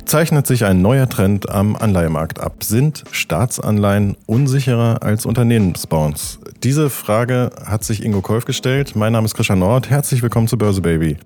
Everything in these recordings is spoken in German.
Zeichnet sich ein neuer Trend am Anleihemarkt ab? Sind Staatsanleihen unsicherer als Unternehmensbonds? Diese Frage hat sich Ingo Kolf gestellt. Mein Name ist Christian Nord. Herzlich willkommen zu Börse Baby.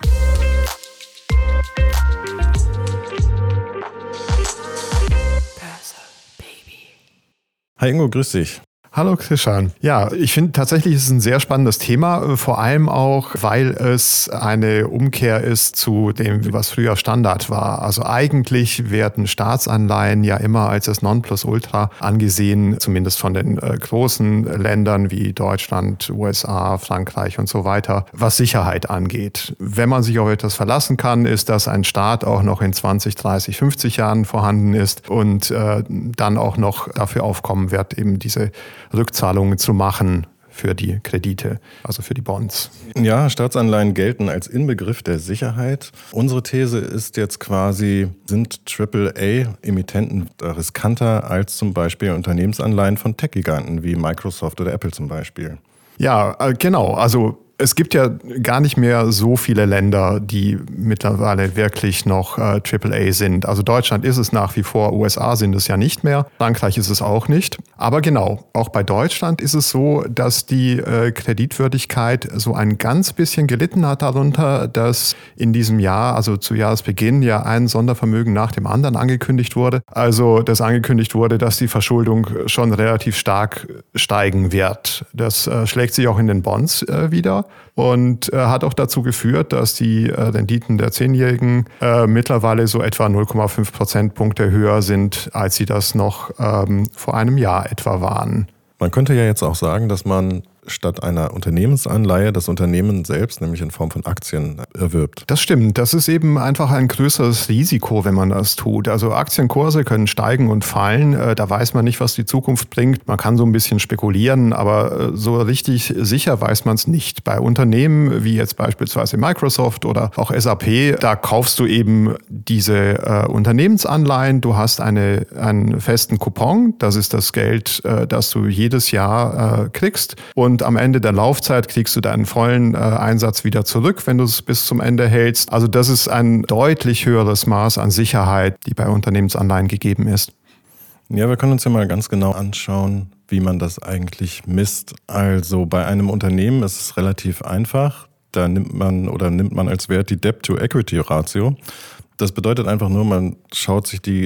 Hi Ingo, grüß dich. Hallo Christian. Ja, ich finde tatsächlich ist es ein sehr spannendes Thema, vor allem auch, weil es eine Umkehr ist zu dem, was früher Standard war. Also eigentlich werden Staatsanleihen ja immer als das Nonplusultra angesehen, zumindest von den großen Ländern wie Deutschland, USA, Frankreich und so weiter, was Sicherheit angeht. Wenn man sich auf etwas verlassen kann, ist, dass ein Staat auch noch in 20, 30, 50 Jahren vorhanden ist und dann auch noch dafür aufkommen wird, eben diese Rückzahlungen zu machen für die Kredite, also für die Bonds. Ja, Staatsanleihen gelten als Inbegriff der Sicherheit. Unsere These ist jetzt quasi, sind AAA-Emittenten riskanter als zum Beispiel Unternehmensanleihen von Tech-Giganten wie Microsoft oder Apple zum Beispiel? Ja, genau. Also es gibt ja gar nicht mehr so viele Länder, die mittlerweile wirklich noch AAA sind. Also Deutschland ist es nach wie vor, USA sind es ja nicht mehr, Frankreich ist es auch nicht. Aber genau, auch bei Deutschland ist es so, dass die Kreditwürdigkeit so ein ganz bisschen gelitten hat darunter, dass in diesem Jahr, also zu Jahresbeginn, ja ein Sondervermögen nach dem anderen angekündigt wurde. Also dass angekündigt wurde, dass die Verschuldung schon relativ stark steigen wird. Das schlägt sich auch in den Bonds wieder. Und hat auch dazu geführt, dass die Renditen der 10-Jährigen mittlerweile so etwa 0,5 Prozentpunkte höher sind, als sie das noch vor einem Jahr etwa waren. Man könnte ja jetzt auch sagen, dass man statt einer Unternehmensanleihe das Unternehmen selbst, nämlich in Form von Aktien, erwirbt. Das stimmt. Das ist eben einfach ein größeres Risiko, wenn man das tut. Also Aktienkurse können steigen und fallen. Da weiß man nicht, was die Zukunft bringt. Man kann so ein bisschen spekulieren, aber so richtig sicher weiß man es nicht. Bei Unternehmen wie jetzt beispielsweise Microsoft oder auch SAP, da kaufst du eben diese Unternehmensanleihen. Du hast einen festen Coupon. Das ist das Geld, das du jedes Jahr kriegst. Und am Ende der Laufzeit kriegst du deinen vollen Einsatz wieder zurück, wenn du es bis zum Ende hältst. Also das ist ein deutlich höheres Maß an Sicherheit, die bei Unternehmensanleihen gegeben ist. Ja, wir können uns ja mal ganz genau anschauen, wie man das eigentlich misst. Also bei einem Unternehmen ist es relativ einfach. Da nimmt man als Wert die Debt-to-Equity-Ratio. Das bedeutet einfach nur, man schaut sich die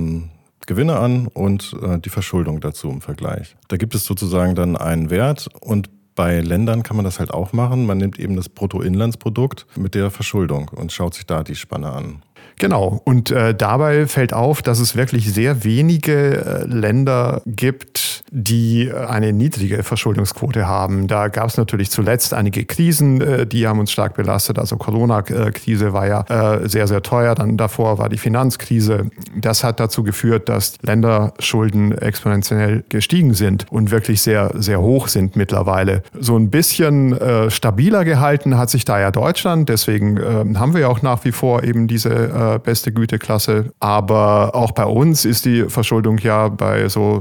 Gewinne an und die Verschuldung dazu im Vergleich. Da gibt es sozusagen dann einen Wert und bei Ländern kann man das halt auch machen. Man nimmt eben das Bruttoinlandsprodukt mit der Verschuldung und schaut sich da die Spanne an. Genau, und dabei fällt auf, dass es wirklich sehr wenige Länder gibt, die eine niedrige Verschuldungsquote haben. Da gab es natürlich zuletzt einige Krisen, die haben uns stark belastet. Also Corona-Krise war ja sehr, sehr teuer. Dann davor war die Finanzkrise. Das hat dazu geführt, dass Länderschulden exponentiell gestiegen sind und wirklich sehr, sehr hoch sind mittlerweile. So ein bisschen stabiler gehalten hat sich da ja Deutschland. Deswegen haben wir ja auch nach wie vor eben diese beste Güteklasse. Aber auch bei uns ist die Verschuldung ja bei so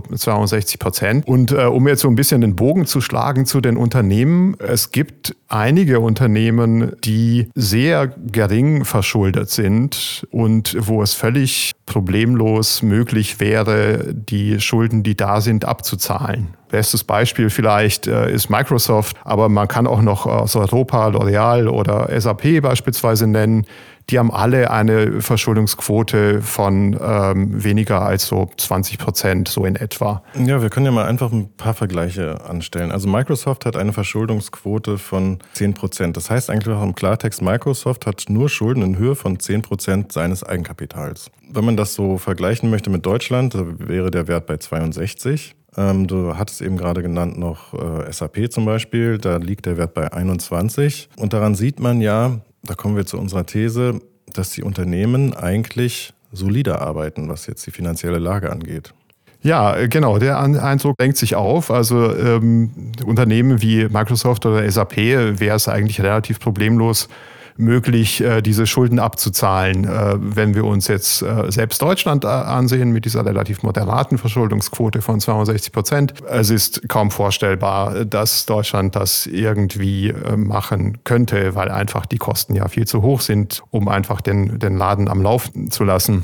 62%. Und um jetzt so ein bisschen den Bogen zu schlagen zu den Unternehmen, es gibt einige Unternehmen, die sehr gering verschuldet sind und wo es völlig problemlos möglich wäre, die Schulden, die da sind, abzuzahlen. Bestes Beispiel vielleicht ist Microsoft, aber man kann auch noch aus Europa L'Oreal oder SAP beispielsweise nennen. Die haben alle eine Verschuldungsquote von weniger als so 20%, so in etwa. Ja, wir können ja mal einfach ein paar Vergleiche anstellen. Also Microsoft hat eine Verschuldungsquote von 10%. Das heißt eigentlich auch im Klartext, Microsoft hat nur Schulden in Höhe von 10% seines Eigenkapitals. Wenn man das so vergleichen möchte mit Deutschland, wäre der Wert bei 62. Du hattest eben gerade genannt noch SAP zum Beispiel, da liegt der Wert bei 21. Und daran sieht man ja, da kommen wir zu unserer These, dass die Unternehmen eigentlich solider arbeiten, was jetzt die finanzielle Lage angeht. Ja, genau, der Eindruck drängt sich auf. Also Unternehmen wie Microsoft oder SAP wäre es eigentlich relativ problemlos möglich, diese Schulden abzuzahlen. Wenn wir uns jetzt selbst Deutschland ansehen mit dieser relativ moderaten Verschuldungsquote von 62%, es ist kaum vorstellbar, dass Deutschland das irgendwie machen könnte, weil einfach die Kosten ja viel zu hoch sind, um einfach den Laden am Laufen zu lassen.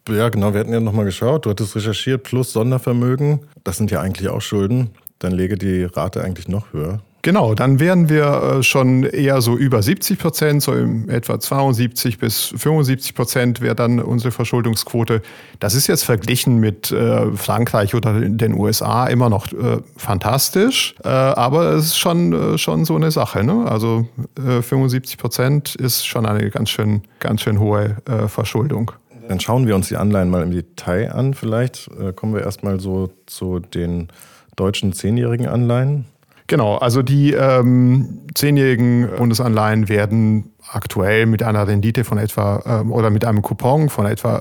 Ja, genau, wir hatten ja nochmal geschaut, du hattest recherchiert, plus Sondervermögen, das sind ja eigentlich auch Schulden, dann läge die Rate eigentlich noch höher. Genau, dann wären wir schon eher so über 70%, so in etwa 72 bis 75% wäre dann unsere Verschuldungsquote. Das ist jetzt verglichen mit Frankreich oder den USA immer noch fantastisch, aber es ist schon so eine Sache, ne? Also 75% ist schon eine ganz schön hohe Verschuldung. Dann schauen wir uns die Anleihen mal im Detail an. Vielleicht kommen wir erstmal so zu den deutschen 10-jährigen Anleihen. Genau, also die 10-jährigen Bundesanleihen werden aktuell mit einer Rendite von etwa oder mit einem Coupon von etwa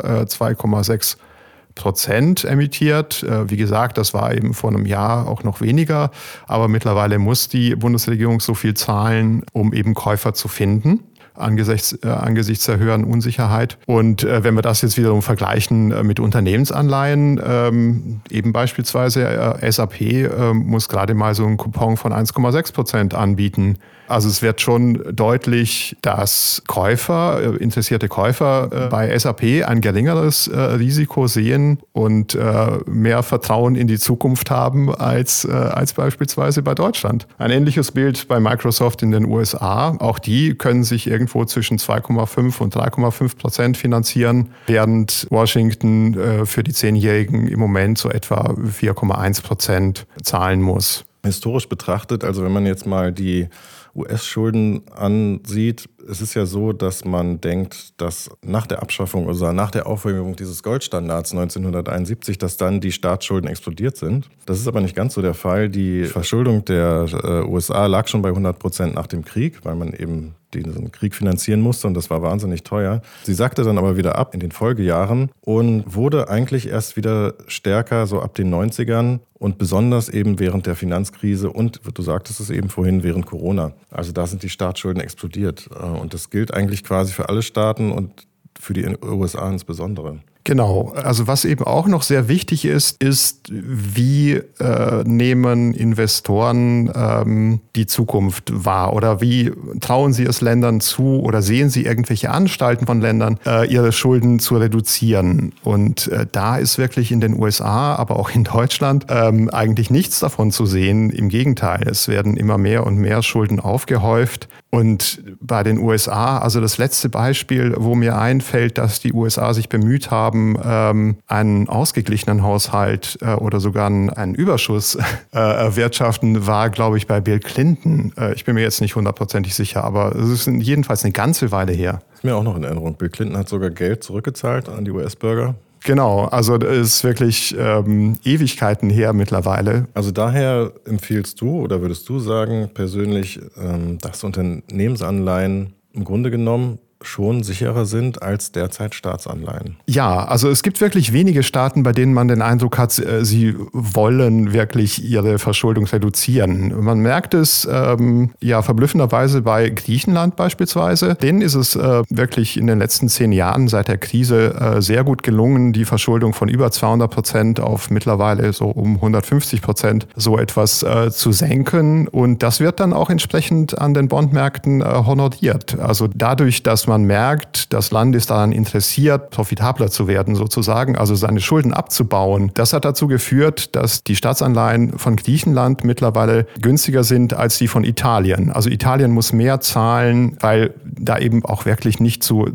2,6% emittiert. Wie gesagt, das war eben vor einem Jahr auch noch weniger, aber mittlerweile muss die Bundesregierung so viel zahlen, um eben Käufer zu finden. Angesichts der höheren Unsicherheit. Und wenn wir das jetzt wiederum vergleichen mit Unternehmensanleihen, eben beispielsweise SAP muss gerade mal so einen Coupon von 1,6% anbieten. Also es wird schon deutlich, dass interessierte Käufer bei SAP ein geringeres Risiko sehen und mehr Vertrauen in die Zukunft haben als beispielsweise bei Deutschland. Ein ähnliches Bild bei Microsoft in den USA. Auch die können sich irgendwo zwischen 2,5 und 3,5% finanzieren, während Washington für die 10-Jährigen im Moment so etwa 4,1% zahlen muss. Historisch betrachtet, also wenn man jetzt mal die US-Schulden ansieht, es ist ja so, dass man denkt, dass nach der Abschaffung oder nach der Aufhebung dieses Goldstandards 1971, dass dann die Staatsschulden explodiert sind. Das ist aber nicht ganz so der Fall. Die Verschuldung der USA lag schon bei 100% nach dem Krieg, weil man eben diesen Krieg finanzieren musste und das war wahnsinnig teuer. Sie sackte dann aber wieder ab in den Folgejahren und wurde eigentlich erst wieder stärker so ab den 90ern und besonders eben während der Finanzkrise und, du sagtest es eben vorhin, während Corona. Also da sind die Staatsschulden explodiert und das gilt eigentlich quasi für alle Staaten und für die USA insbesondere. Genau, also was eben auch noch sehr wichtig ist, wie nehmen Investoren die Zukunft wahr oder wie trauen sie es Ländern zu oder sehen sie irgendwelche Anstalten von Ländern, ihre Schulden zu reduzieren. Und da ist wirklich in den USA, aber auch in Deutschland eigentlich nichts davon zu sehen. Im Gegenteil, es werden immer mehr und mehr Schulden aufgehäuft. Und bei den USA, also das letzte Beispiel, wo mir einfällt, dass die USA sich bemüht haben, einen ausgeglichenen Haushalt oder sogar einen Überschuss erwirtschaften, war, glaube ich, bei Bill Clinton. Ich bin mir jetzt nicht hundertprozentig sicher, aber es ist jedenfalls eine ganze Weile her. Ist mir auch noch in Erinnerung. Bill Clinton hat sogar Geld zurückgezahlt an die US-Bürger. Genau, also das ist wirklich Ewigkeiten her mittlerweile. Also daher empfiehlst du oder würdest du sagen persönlich, dass Unternehmensanleihen im Grunde genommen schon sicherer sind als derzeit Staatsanleihen? Ja, also es gibt wirklich wenige Staaten, bei denen man den Eindruck hat, sie wollen wirklich ihre Verschuldung reduzieren. Man merkt es verblüffenderweise bei Griechenland beispielsweise. Denen ist es wirklich in den letzten 10 Jahren seit der Krise sehr gut gelungen, die Verschuldung von über 200% auf mittlerweile so um 150% so etwas zu senken. Und das wird dann auch entsprechend an den Bondmärkten honoriert. Also dadurch, dass man merkt, das Land ist daran interessiert, profitabler zu werden sozusagen, also seine Schulden abzubauen. Das hat dazu geführt, dass die Staatsanleihen von Griechenland mittlerweile günstiger sind als die von Italien. Also Italien muss mehr zahlen, weil da eben auch wirklich nicht zu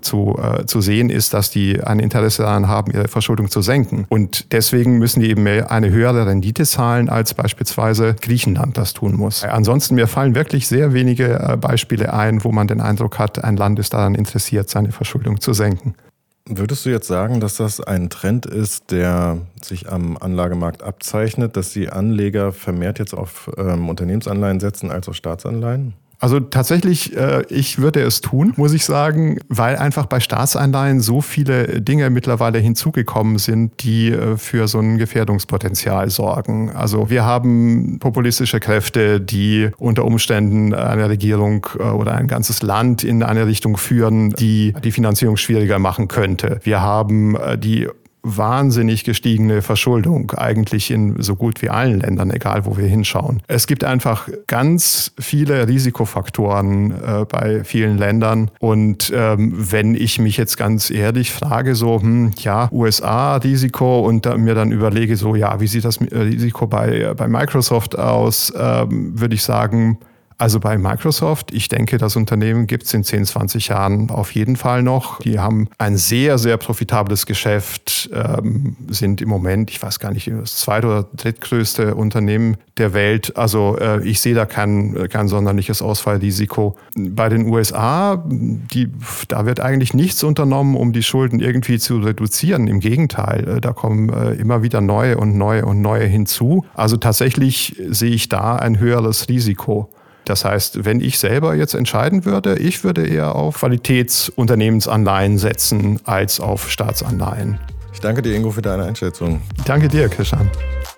sehen ist, dass die ein Interesse daran haben, ihre Verschuldung zu senken. Und deswegen müssen die eben eine höhere Rendite zahlen, als beispielsweise Griechenland das tun muss. Ansonsten, mir fallen wirklich sehr wenige Beispiele ein, wo man den Eindruck hat, ein Land ist daran interessiert, seine Verschuldung zu senken. Würdest du jetzt sagen, dass das ein Trend ist, der sich am Anlagemarkt abzeichnet, dass die Anleger vermehrt jetzt auf Unternehmensanleihen setzen als auf Staatsanleihen? Also tatsächlich, ich würde es tun, muss ich sagen, weil einfach bei Staatsanleihen so viele Dinge mittlerweile hinzugekommen sind, die für so ein Gefährdungspotenzial sorgen. Also wir haben populistische Kräfte, die unter Umständen eine Regierung oder ein ganzes Land in eine Richtung führen, die die Finanzierung schwieriger machen könnte. Wir haben die wahnsinnig gestiegene Verschuldung, eigentlich in so gut wie allen Ländern, egal wo wir hinschauen. Es gibt einfach ganz viele Risikofaktoren bei vielen Ländern. Und wenn ich mich jetzt ganz ehrlich frage, so, USA-Risiko und mir dann überlege, so, ja, wie sieht das Risiko bei Microsoft aus, würde ich sagen, also bei Microsoft, ich denke, das Unternehmen gibt es in 10, 20 Jahren auf jeden Fall noch. Die haben ein sehr, sehr profitables Geschäft, sind im Moment, ich weiß gar nicht, das zweit- oder drittgrößte Unternehmen der Welt. Also ich sehe da kein sonderliches Ausfallrisiko. Bei den USA, da wird eigentlich nichts unternommen, um die Schulden irgendwie zu reduzieren. Im Gegenteil, da kommen immer wieder neue und neue und neue hinzu. Also tatsächlich sehe ich da ein höheres Risiko. Das heißt, wenn ich selber jetzt entscheiden würde, ich würde eher auf Qualitätsunternehmensanleihen setzen als auf Staatsanleihen. Ich danke dir, Ingo, für deine Einschätzung. Danke dir, Christian.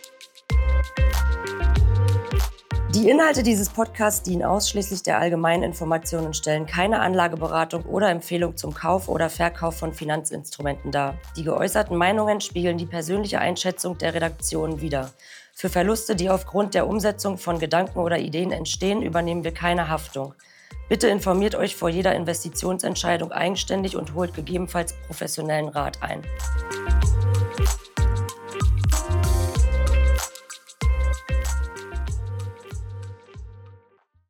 Die Inhalte dieses Podcasts dienen ausschließlich der allgemeinen Information und stellen keine Anlageberatung oder Empfehlung zum Kauf oder Verkauf von Finanzinstrumenten dar. Die geäußerten Meinungen spiegeln die persönliche Einschätzung der Redaktion wider. Für Verluste, die aufgrund der Umsetzung von Gedanken oder Ideen entstehen, übernehmen wir keine Haftung. Bitte informiert euch vor jeder Investitionsentscheidung eigenständig und holt gegebenenfalls professionellen Rat ein.